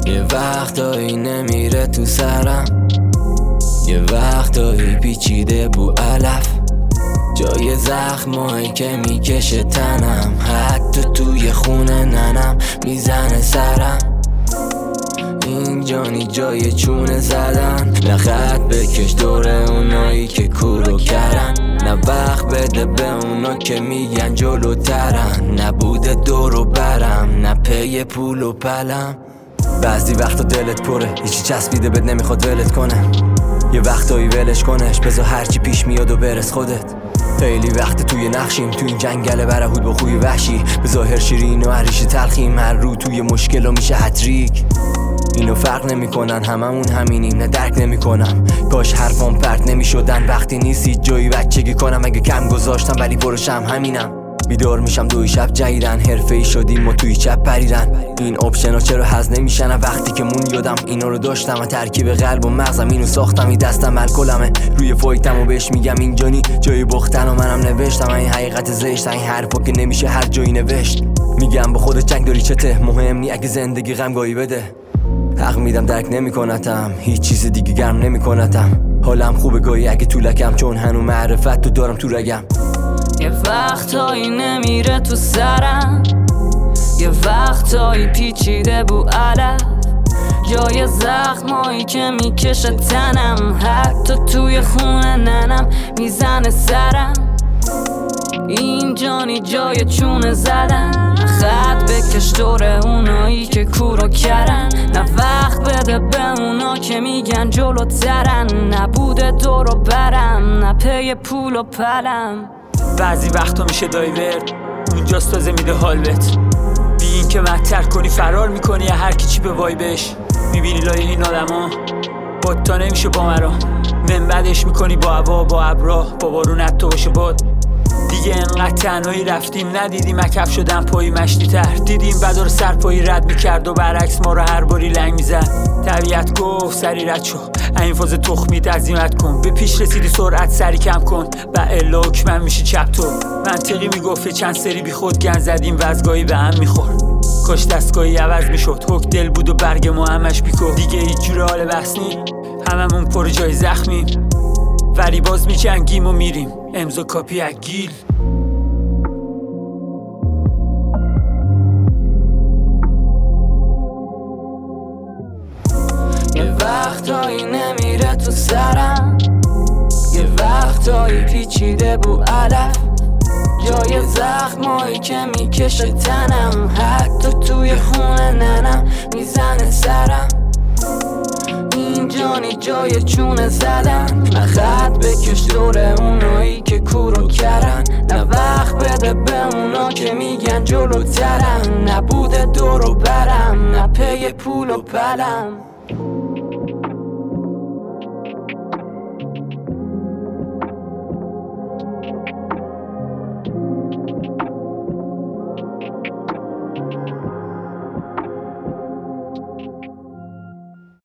یه وقتایی نمیره تو سرم، یه وقتایی پیچیده بو علف، جای زخمایی که میکشه تنم، حتی توی خونه ننم میزنه سرم. اینجا نی جای چونه زدن، نه خط بکش دور اونایی که کورو کردن، نه وقت بده به اونا که میگن جلوترن، نبوده دورو برم نه پی پول و پلم. بعضی وقتا دلت پره هیچی چسبیده بد نمیخواد ولت کنه، یه وقتایی ولش کنش بذار هرچی پیش میاد و برس خودت. خیلی وقت توی نقشیم تو این جنگل برهود با خوی وحشی، به ظاهر شیرین و هریش تلخیم، هر رو توی مشکل و میشه هتریک. اینو فرق نمیکنن هممون همینیم، نه درک نمیکنم کاش حرفام پرت نمیشدن وقتی نیستی جایی بچگی کنم، اگه کم گذاشتم ولی پروشم همینم. بیدار میشم دوی شب جدیدن، حرفه‌ای شدیم و توی چپ پریدن، این اپشنا چرا هضم نمیشن وقتی که مون یادم اینا رو داشتم و ترکیب قلب و مغزم اینو ساختم، این دستم الکلمه روی فویتم و بهش میگم اینجا نی جای بختن و منم نوشتم این حقیقت زشت، این حرفا که نمیشه هر جایی نوشت. میگم با خودت جنگ داری چته، مهم نی اگه زندگی غم گاهی بده، حق میدم درک نمیکنتم هیچ چیز دیگه گرم نمیکنتم، حالم خوبه گاهی اگه تو لکم چون هنو معرفت تو دارم تو رگم. یه وقتایی نمیره تو سرم، یه وقتایی پیچیده بو علف، جای زخمایی که میکشه تنم، حتی توی خونه ننم میزنه سرم. اینجا نی جای چونه زدن، خط بکش دور اونایی که کورو کردن، نه وقت بده به اونا که میگن جلوترن، نبوده دورو برم نه پی پول و پلم. بعضی وقتا میشه دایورد اونجاست تازه میده حال بهت، بی این که مطر کنی فرار میکنی یا هر کی چی به وایبش، میبینی لای این آدما با تا نمیشه با مرا، من بعدش میکنی با هوا با ابرا با بارون حتی باشه باد. دیگه انقدر تنهایی رفتیم ندیدیم مکف شدن پایی مشتی تر، دیدیم بدار سر پایی رد میکرد و برعکس ما رو هر باری لنگ میزد. طبیعت گفت سری رد شو این فاز تخمیت عزیمت کن، به پیش رسیدی سرعت سری کم کن و الا حکمم میشه چپ تو. منطقی میگفت چند سری بی خود گن زدیم وزگاهی به هم میخورد، کاش دستگاهی عوض میشد، حک دل بود و برگ ما همش بیکن، دیگه هیچ جور حال بحث نی هممون پر جای زخمیم، ولی باز میچنگیم و میریم امضا کاپی اگیل. یه وقتایی نمیره تو سرم، یه وقتایی پیچیده بو علف، جای زخمایی که میکشه تنم، حتی توی خونه ننم میزنه سرم. اینجا نی جای چونه زدن، نه خط بکش دور اونایی که کورو کردن، نه وقت بده به اونا که میگن جلوترن، نبوده دورو برم نه پی پول و پلم.